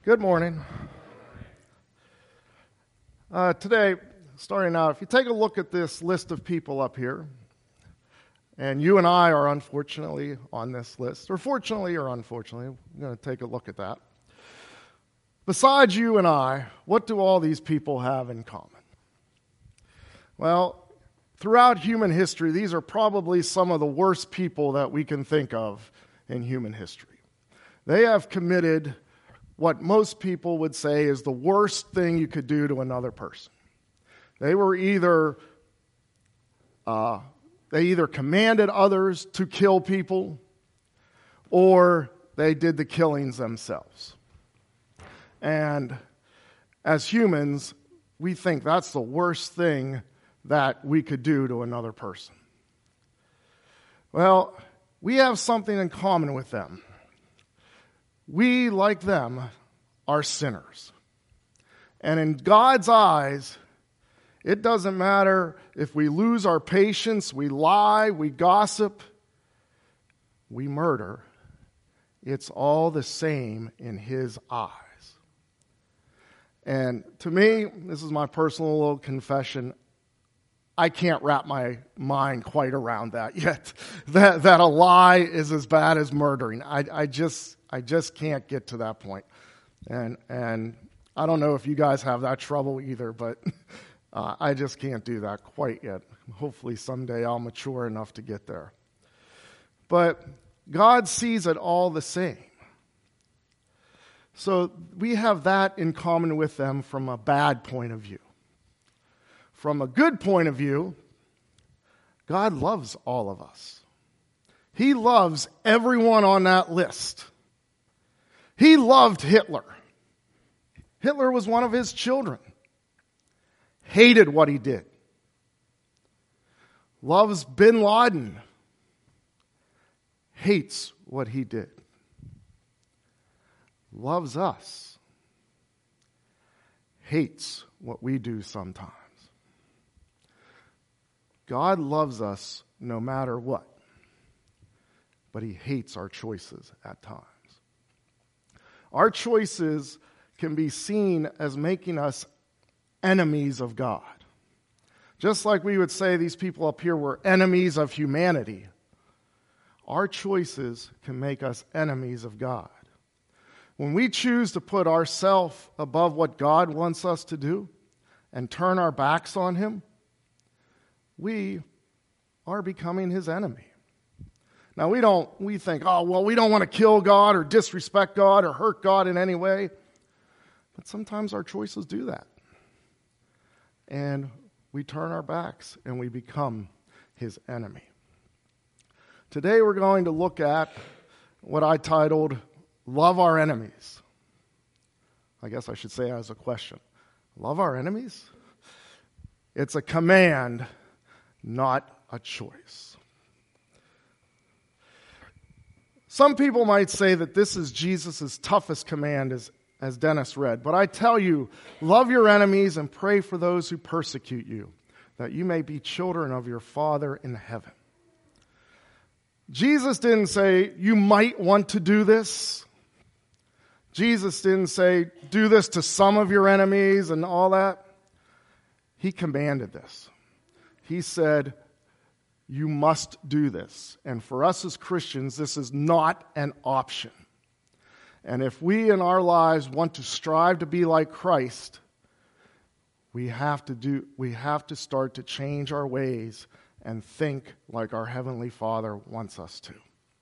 Good morning. Today, starting out, if you take a look at this list of people up here, and you and I are unfortunately on this list, or fortunately or unfortunately, we're going to take a look at that. Besides you and I, what do all these people have in common? Well, throughout human history, these are probably some of the worst people that we can think of in human history. They have committed what most people would say is the worst thing you could do to another person. They were either commanded others to kill people, or they did the killings themselves. And as humans, we think that's the worst thing that we could do to another person. Well, we have something in common with them. We, like them, are sinners. And in God's eyes, it doesn't matter if we lose our patience, we lie, we gossip, we murder. It's all the same in His eyes. And to me, this is my personal little confession, I can't wrap my mind quite around that yet. That a lie is as bad as murdering. I just can't get to that point. And I don't know if you guys have that trouble either, but I just can't do that quite yet. Hopefully someday I'll mature enough to get there. But God sees it all the same. So we have that in common with them from a bad point of view. From a good point of view, God loves all of us. He loves everyone on that list. He loved Hitler. Hitler was one of His children. Hated what he did. Loves bin Laden. Hates what he did. Loves us. Hates what we do sometimes. God loves us no matter what, but He hates our choices at times. Our choices can be seen as making us enemies of God. Just like we would say these people up here were enemies of humanity, our choices can make us enemies of God. When we choose to put ourselves above what God wants us to do and turn our backs on Him, we are becoming His enemy. Now we think, we don't want to kill God or disrespect God or hurt God in any way. But sometimes our choices do that. And we turn our backs and we become His enemy. Today we're going to look at what I titled, Love Our Enemies. I guess I should say as a question. Love our enemies? It's a command, not a choice. Some people might say that this is Jesus' toughest command, as Dennis read. But I tell you, love your enemies and pray for those who persecute you, that you may be children of your Father in heaven. Jesus didn't say, you might want to do this. Jesus didn't say, do this to some of your enemies and all that. He commanded this. He said, you must do this. And for us as Christians, this is not an option. And if we in our lives want to strive to be like Christ, we have to start to change our ways and think like our Heavenly Father wants us to.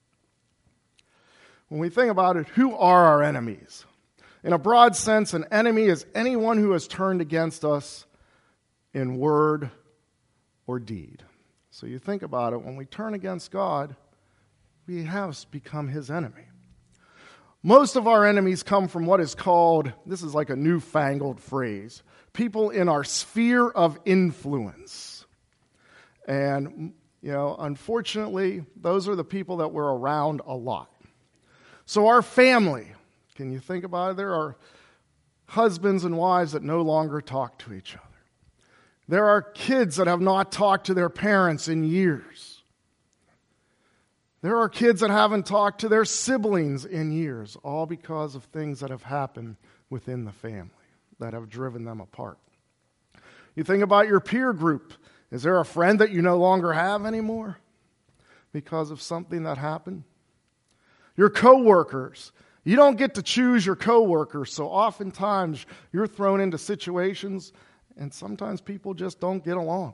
When we think about it, who are our enemies? In a broad sense, an enemy is anyone who has turned against us in word or deed. So you think about it, when we turn against God, we have become His enemy. Most of our enemies come from what is called, this is like a newfangled phrase, people in our sphere of influence. And, unfortunately, those are the people that we're around a lot. So our family, can you think about it? There are husbands and wives that no longer talk to each other. There are kids that have not talked to their parents in years. There are kids that haven't talked to their siblings in years, all because of things that have happened within the family that have driven them apart. You think about your peer group. Is there a friend that you no longer have anymore because of something that happened? Your coworkers. You don't get to choose your coworkers, so oftentimes you're thrown into situations and sometimes people just don't get along.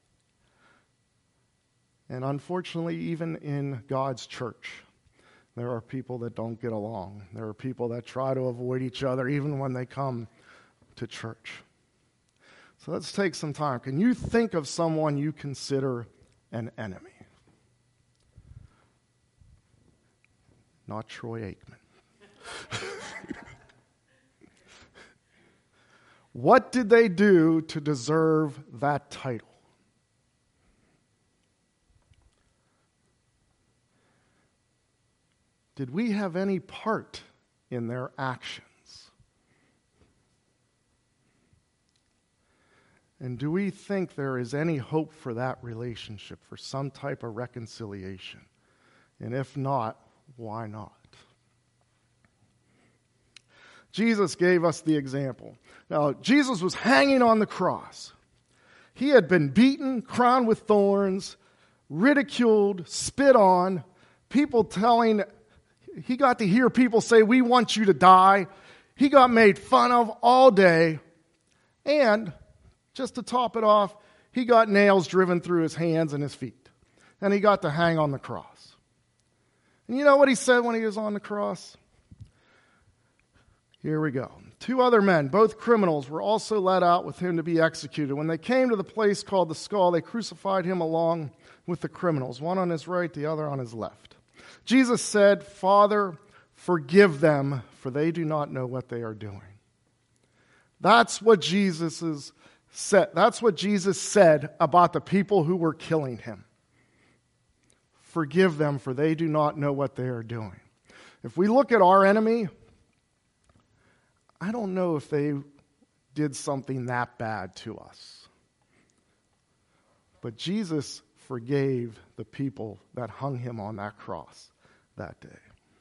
And unfortunately, even in God's church, there are people that don't get along. There are people that try to avoid each other even when they come to church. So let's take some time. Can you think of someone you consider an enemy? Not Troy Aikman. What did they do to deserve that title? Did we have any part in their actions? And do we think there is any hope for that relationship, for some type of reconciliation? And if not, why not? Jesus gave us the example. Now, Jesus was hanging on the cross. He had been beaten, crowned with thorns, ridiculed, spit on, he got to hear people say, "We want you to die." He got made fun of all day. And just to top it off, he got nails driven through his hands and his feet. And he got to hang on the cross. And you know what he said when he was on the cross? Here we go. 2 other men, both criminals, were also led out with him to be executed. When they came to the place called the Skull, they crucified him along with the criminals, one on his right, the other on his left. Jesus said, "Father, forgive them, for they do not know what they are doing." That's what Jesus said about the people who were killing him. Forgive them, for they do not know what they are doing. If we look at our enemy, I don't know if they did something that bad to us. But Jesus forgave the people that hung him on that cross that day.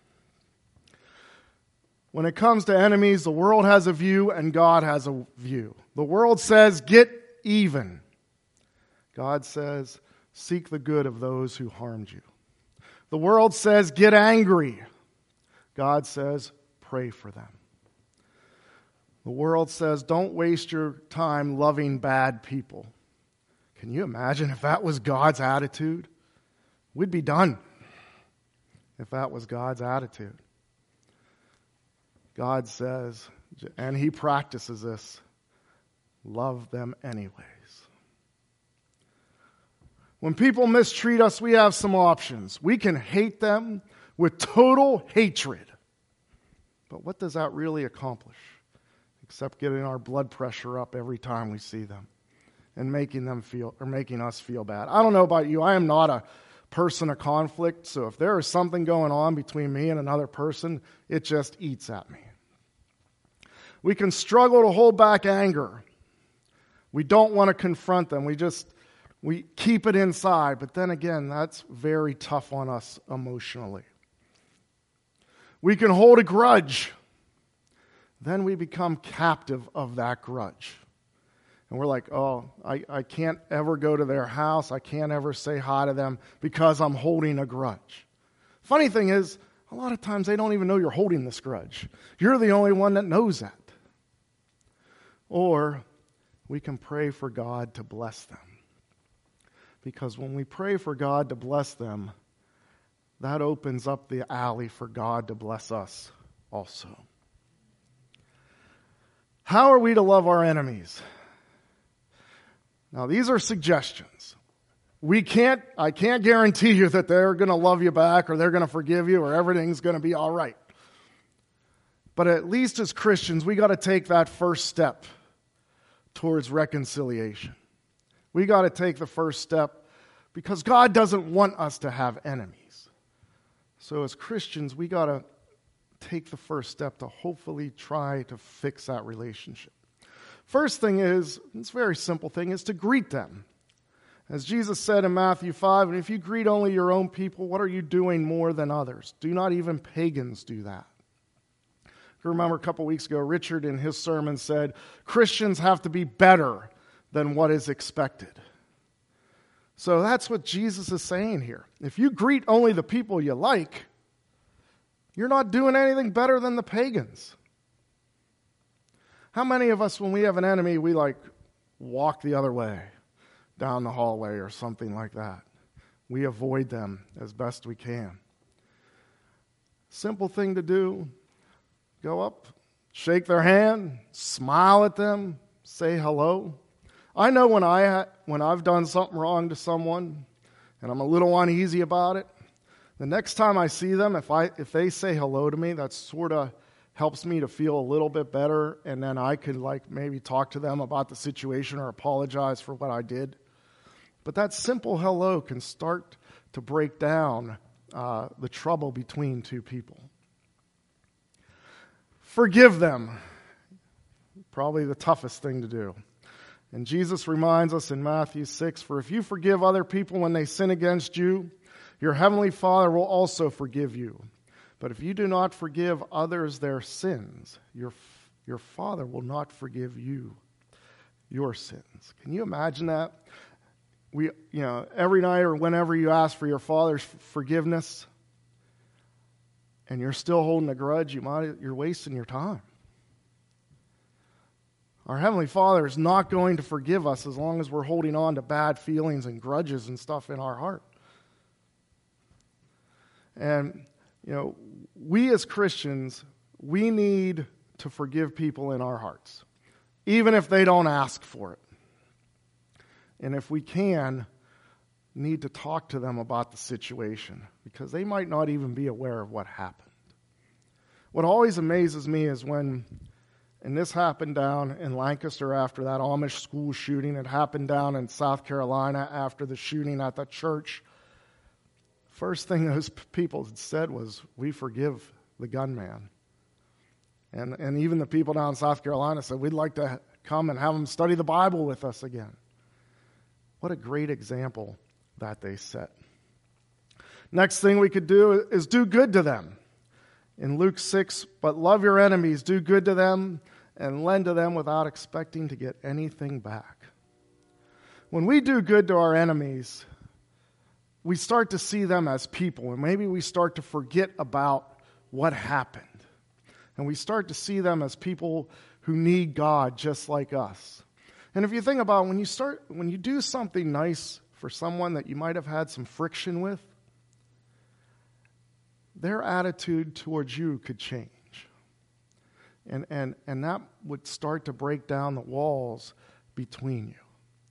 When it comes to enemies, the world has a view and God has a view. The world says, get even. God says, seek the good of those who harmed you. The world says, get angry. God says, pray for them. The world says, don't waste your time loving bad people. Can you imagine if that was God's attitude? We'd be done if that was God's attitude. God says, and he practices this, love them anyways. When people mistreat us, we have some options. We can hate them with total hatred. But what does that really accomplish? Except getting our blood pressure up every time we see them and making us feel bad. I don't know about you. I am not a person of conflict, so if there is something going on between me and another person, it just eats at me. We can struggle to hold back anger. We don't want to confront them. We keep it inside, but then again, that's very tough on us emotionally. We can hold a grudge. Then we become captive of that grudge. And we're like, oh, I can't ever go to their house. I can't ever say hi to them because I'm holding a grudge. Funny thing is, a lot of times they don't even know you're holding this grudge. You're the only one that knows that. Or we can pray for God to bless them. Because when we pray for God to bless them, that opens up the alley for God to bless us also. How are we to love our enemies? Now, these are suggestions. I can't guarantee you that they're going to love you back or they're going to forgive you or everything's going to be all right. But at least as Christians, we got to take that first step towards reconciliation. We got to take the first step because God doesn't want us to have enemies. So as Christians, we got to take the first step to hopefully try to fix that relationship. First thing is, it's a very simple thing, is to greet them. As Jesus said in Matthew 5, and if you greet only your own people, what are you doing more than others? Do not even pagans do that? I remember a couple weeks ago, Richard in his sermon said, Christians have to be better than what is expected. So that's what Jesus is saying here. If you greet only the people you like, you're not doing anything better than the pagans. How many of us, when we have an enemy, we walk the other way, down the hallway or something like that? We avoid them as best we can. Simple thing to do. Go up, shake their hand, smile at them, say hello. I know when I've done something wrong to someone and I'm a little uneasy about it, the next time I see them, if they say hello to me, that sort of helps me to feel a little bit better, and then I could maybe talk to them about the situation or apologize for what I did. But that simple hello can start to break down the trouble between two people. Forgive them. Probably the toughest thing to do. And Jesus reminds us in Matthew 6, for if you forgive other people when they sin against you, your heavenly Father will also forgive you. But if you do not forgive others their sins, your Father will not forgive you your sins. Can you imagine that? Every night or whenever you ask for your Father's forgiveness, and you're still holding a grudge, you're wasting your time. Our Heavenly Father is not going to forgive us as long as we're holding on to bad feelings and grudges and stuff in our heart. And, we as Christians, we need to forgive people in our hearts, even if they don't ask for it. And if we can, need to talk to them about the situation, because they might not even be aware of what happened. What always amazes me is when, and this happened down in Lancaster after that Amish school shooting, it happened down in South Carolina after the shooting at the church. First thing those people said was, we forgive the gunman. And even the people down in South Carolina said, we'd like to come and have them study the Bible with us again. What a great example that they set. Next thing we could do is do good to them. In Luke 6, but love your enemies, do good to them, and lend to them without expecting to get anything back. When we do good to our enemies, we start to see them as people, and maybe we start to forget about what happened. And we start to see them as people who need God just like us. And if you think about it, when you do something nice for someone that you might have had some friction with, their attitude towards you could change. And that would start to break down the walls between you.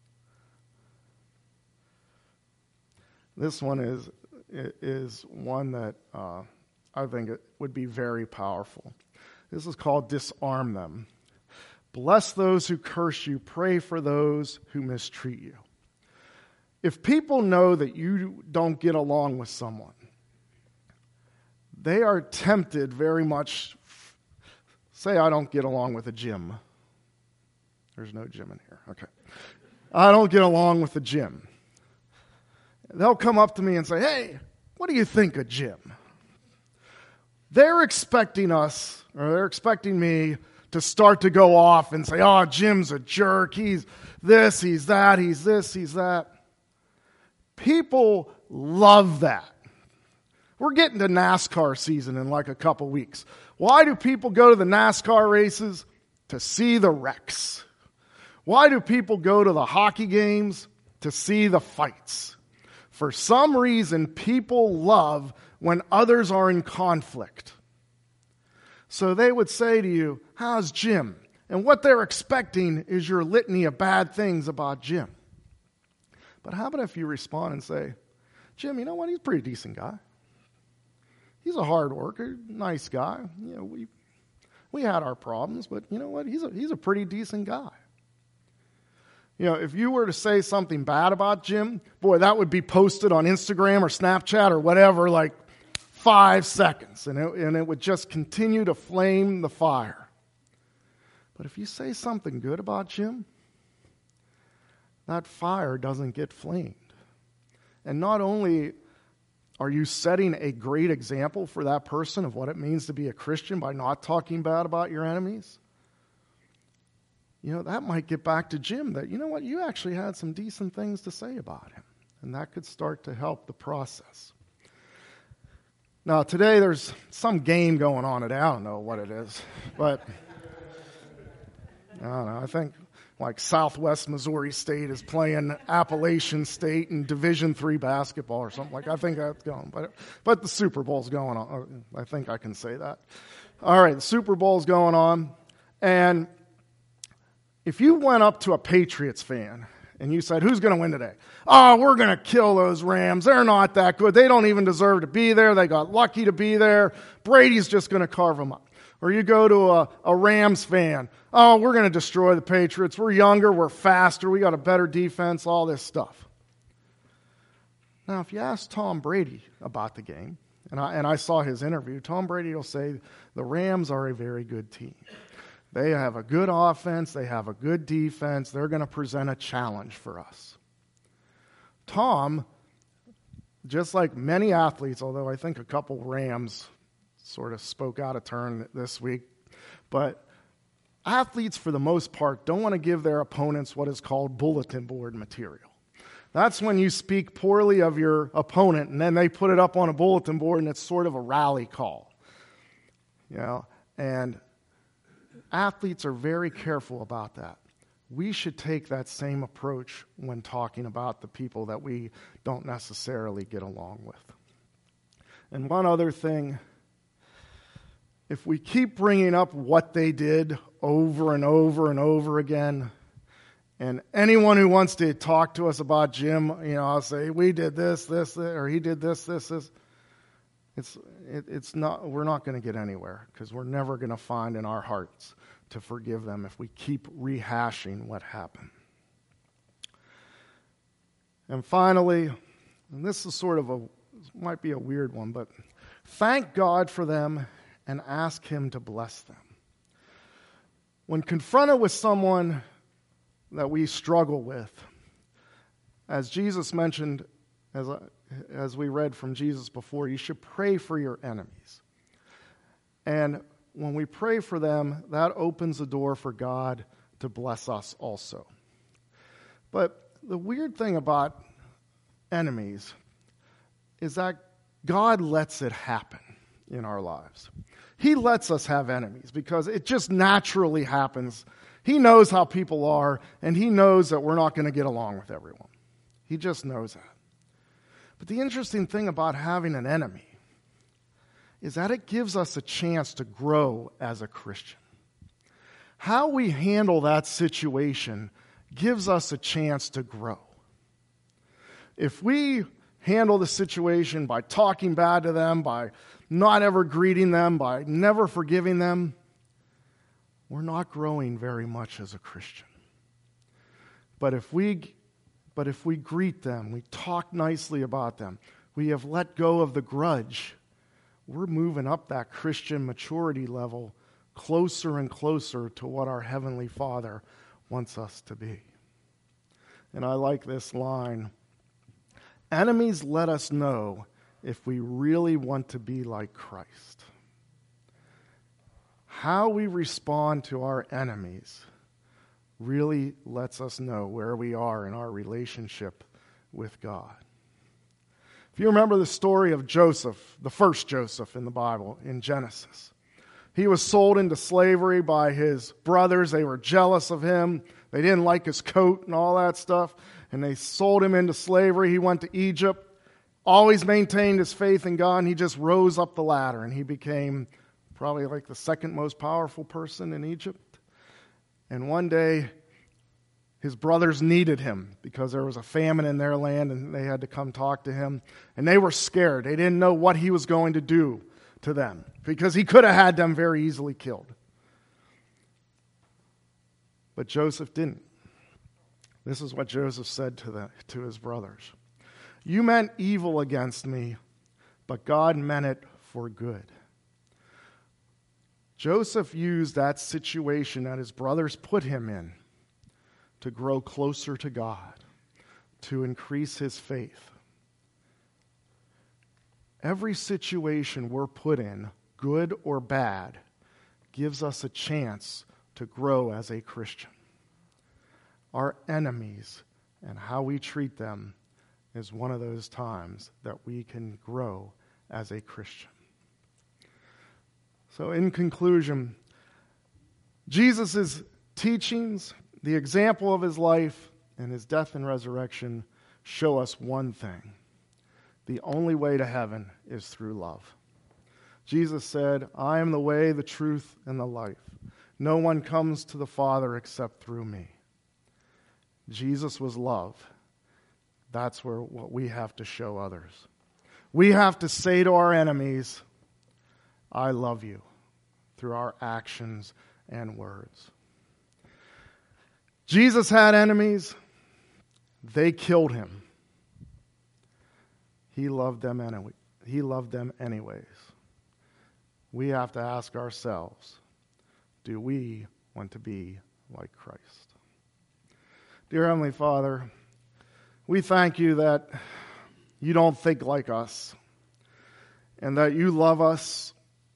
This one is one that I think it would be very powerful. This is called disarm them. Bless those who curse you. Pray for those who mistreat you. If people know that you don't get along with someone, they are tempted very much. Say I don't get along with a Jim. There's no Jim in here. Okay. I don't get along with the Jim. They'll come up to me and say, hey, what do you think of Jim? They're expecting us, or they're expecting me to start to go off and say, oh, Jim's a jerk. He's this, he's that, he's this, he's that. People love that. We're getting to NASCAR season in like a couple weeks. Why do people go to the NASCAR races? To see the wrecks. Why do people go to the hockey games? To see the fights. For some reason, people love when others are in conflict. So they would say to you, how's Jim? And what they're expecting is your litany of bad things about Jim. But how about if you respond and say, Jim, you know what? He's a pretty decent guy. He's a hard worker, nice guy. You know, we had our problems, but you know what? He's a pretty decent guy. You know, if you were to say something bad about Jim, boy, that would be posted on Instagram or Snapchat or whatever, like 5 seconds, and it would just continue to flame the fire. But if you say something good about Jim, that fire doesn't get flamed. And not only are you setting a great example for that person of what it means to be a Christian by not talking bad about your enemies, that might get back to Jim that, you actually had some decent things to say about him. And that could start to help the process. Now, today there's some game going on today. I don't know what it is, but I don't know. I think like Southwest Missouri State is playing Appalachian State in Division III basketball or something like that. I think that's going. But the Super Bowl's going on. I think I can say that. All right, the Super Bowl's going on. And if you went up to a Patriots fan and you said, who's going to win today? Oh, we're going to kill those Rams. They're not that good. They don't even deserve to be there. They got lucky to be there. Brady's just going to carve them up. Or you go to a Rams fan. Oh, we're going to destroy the Patriots. We're younger. We're faster. We got a better defense, all this stuff. Now, if you ask Tom Brady about the game, and I saw his interview, Tom Brady will say the Rams are a very good team. They have a good offense. They have a good defense. They're going to present a challenge for us. Tom, just like many athletes, although I think a couple Rams sort of spoke out of turn this week, but athletes, for the most part, don't want to give their opponents what is called bulletin board material. That's when you speak poorly of your opponent, and then they put it up on a bulletin board, and it's sort of a rally call. And athletes are very careful about that. We should take that same approach when talking about the people that we don't necessarily get along with. And one other thing, if we keep bringing up what they did over and over and over again, and anyone who wants to talk to us about Jim, I'll say, we did this, or he did this. It's not. We're not going to get anywhere because we're never going to find in our hearts to forgive them if we keep rehashing what happened. And finally, and this is sort of might be a weird one, but thank God for them and ask Him to bless them. When confronted with someone that we struggle with, as Jesus mentioned, as we read from Jesus before, you should pray for your enemies. And when we pray for them, that opens the door for God to bless us also. But the weird thing about enemies is that God lets it happen in our lives. He lets us have enemies because it just naturally happens. He knows how people are, and He knows that we're not going to get along with everyone. He just knows that. But the interesting thing about having an enemy is that it gives us a chance to grow as a Christian. How we handle that situation gives us a chance to grow. If we handle the situation by talking bad to them, by not ever greeting them, by never forgiving them, we're not growing very much as a Christian. But if we greet them, we talk nicely about them, we have let go of the grudge, we're moving up that Christian maturity level closer and closer to what our Heavenly Father wants us to be. And I like this line. Enemies let us know if we really want to be like Christ. How we respond to our enemies really lets us know where we are in our relationship with God. If you remember the story of Joseph, the first Joseph in the Bible, in Genesis, he was sold into slavery by his brothers. They were jealous of him. They didn't like his coat and all that stuff, and they sold him into slavery. He went to Egypt, always maintained his faith in God, and he just rose up the ladder, and he became probably like the second most powerful person in Egypt. And one day, his brothers needed him because there was a famine in their land and they had to come talk to him. And they were scared. They didn't know what he was going to do to them because he could have had them very easily killed. But Joseph didn't. This is what Joseph said to his brothers. You meant evil against me, but God meant it for good. Joseph used that situation that his brothers put him in to grow closer to God, to increase his faith. Every situation we're put in, good or bad, gives us a chance to grow as a Christian. Our enemies and how we treat them is one of those times that we can grow as a Christian. So in conclusion, Jesus' teachings, the example of his life, and his death and resurrection show us one thing. The only way to heaven is through love. Jesus said, I am the way, the truth, and the life. No one comes to the Father except through me. Jesus was love. That's what we have to show others. We have to say to our enemies, I love you, through our actions and words. Jesus had enemies. They killed him. He loved them anyway. He loved them anyways. We have to ask ourselves, do we want to be like Christ? Dear Heavenly Father, we thank you that you don't think like us and that you love us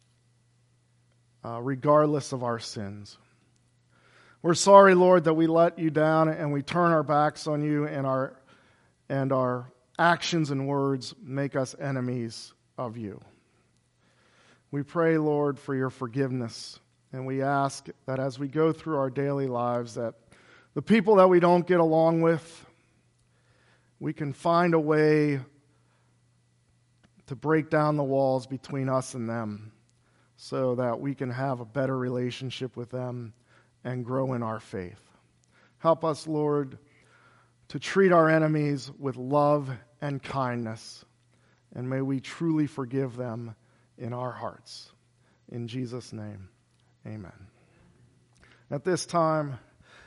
regardless of our sins. We're sorry, Lord, that we let you down and we turn our backs on you, and our actions and words make us enemies of you. We pray, Lord, for your forgiveness, and we ask that as we go through our daily lives, that the people that we don't get along with, we can find a way to break down the walls between us and them so that we can have a better relationship with them and grow in our faith. Help us, Lord, to treat our enemies with love and kindness, and may we truly forgive them in our hearts. In Jesus' name, amen. At this time,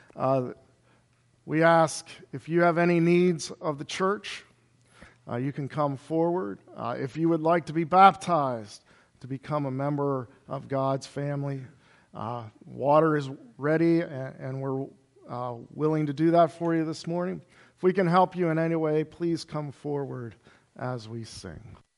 we ask if you have any needs of the church, you can come forward. If you would like to be baptized, to become a member of God's family, water is ready, and we're willing to do that for you this morning. If we can help you in any way, please come forward as we sing.